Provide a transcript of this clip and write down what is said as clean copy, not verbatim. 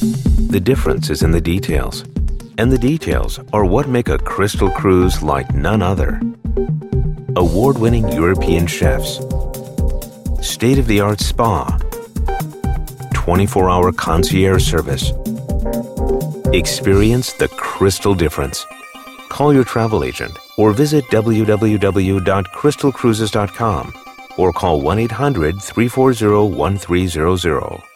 The difference is in the details, and the details are what make a Crystal cruise like none other. Award-winning European chefs, state-of-the-art spa, 24-hour concierge service. Experience the Crystal difference. Call your travel agent or visit www.crystalcruises.com or call 1-800-340-1300.